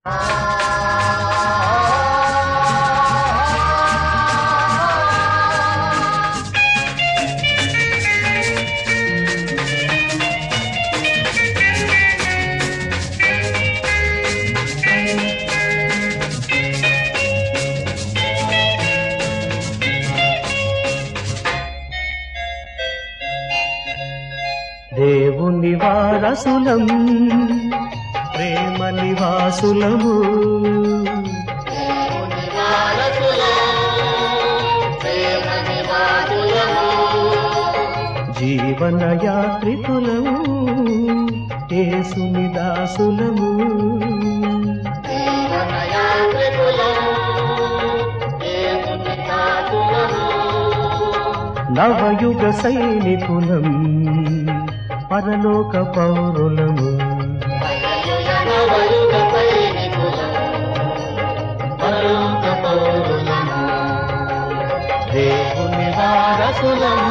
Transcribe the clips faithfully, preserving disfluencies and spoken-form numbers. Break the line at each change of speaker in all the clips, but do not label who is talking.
దేవుని వారసులం ప్రేమ నివాసులము జీవన యాత్రికులము యేసుని దాసులము నవయుగ సైనికులం పరలోక పౌరులము దేవుని వారసులము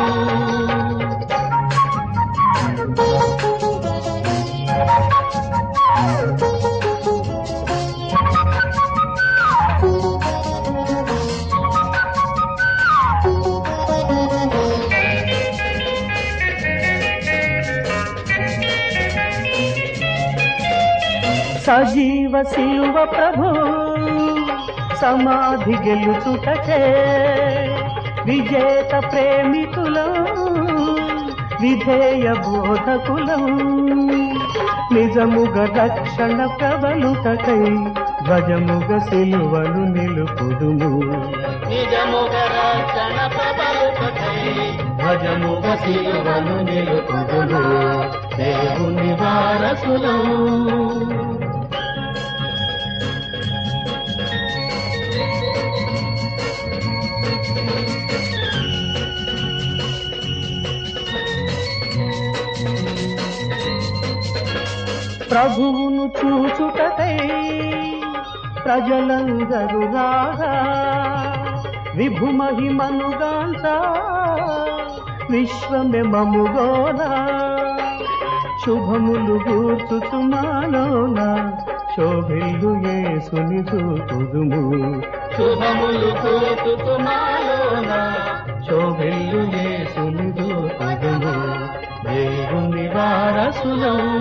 సజీవ శిలువ ప్రభు సమాధి గెలుచుటచే విజేత ప్రేమికులం విధేయ బోధకులం నిజముగ రక్షణ ప్రబలుటకై ధ్వజముగ శిలువను నిలుపుదుము నిజముగ రక్షణ ప్రబలుటకై ధ్వజముగ శిలువను నిలుపుదుము దేవుని వారసులం ప్రభువును చూచుటకై ప్రజలందరూ రాగా విభు మహిమనుగాంచ విశ్వమే మముగోనా శుభములు గూర్చుచుమాలోన శోభిల్లు యేసుని చూపుదుము శుభములు గూర్చుచుమాలోన శోభిల్లు యేసుని చూపుదుము దేవుని వారసులం